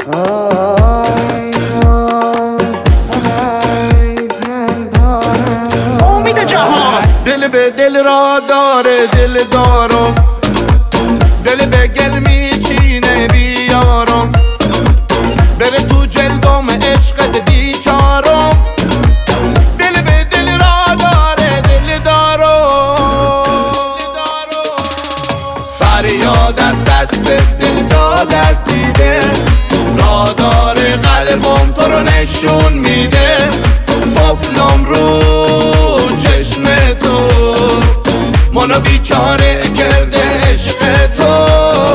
امید جهان دل به دل را داره دل دارم، دل به گل میچینه بیارم، بره تو جلدم عشقت بیچارم. دل به دل را داره دل دارم، فریاد از دست دل داد از دیده، را داره قلبم تو رو نشون میده. قفلم رو چشم تو منو بیچاره کرده عشق تو.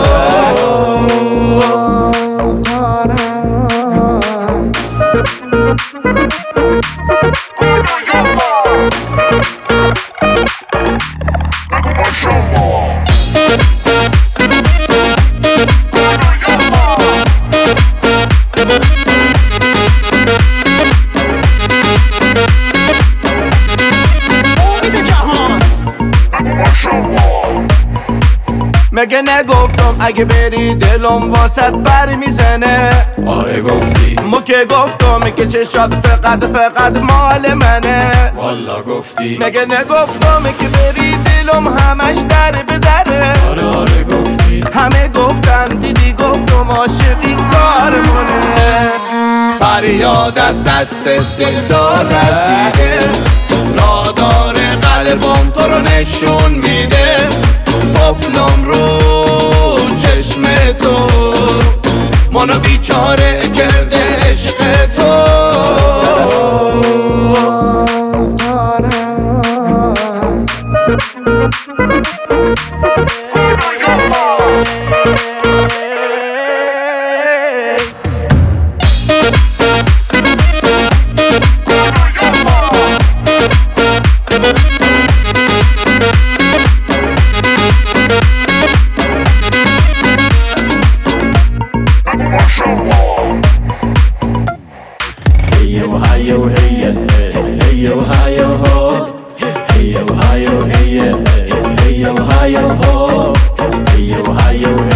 مگه نگفتم اگه بری دلم واسط بر میزنه؟ آره گفتی. مو که گفتم که چشات فقط مال منه؟ والا گفتی. مگه نگفتم که بری دلم همش در به دره؟ آره گفتی. همه گفتن دیدی گفتم عاشقی کارمونه. فریاد از دست دل داد از دیده، را داره قلبم تو رو نشون میده. قفلم رو چشم تو منو بیچاره کرده عشق تو. Ohio, hey, hey, Ohio, ho. Hey, Ohio, hey, hey, Ohio, ho. Hey, Ohio.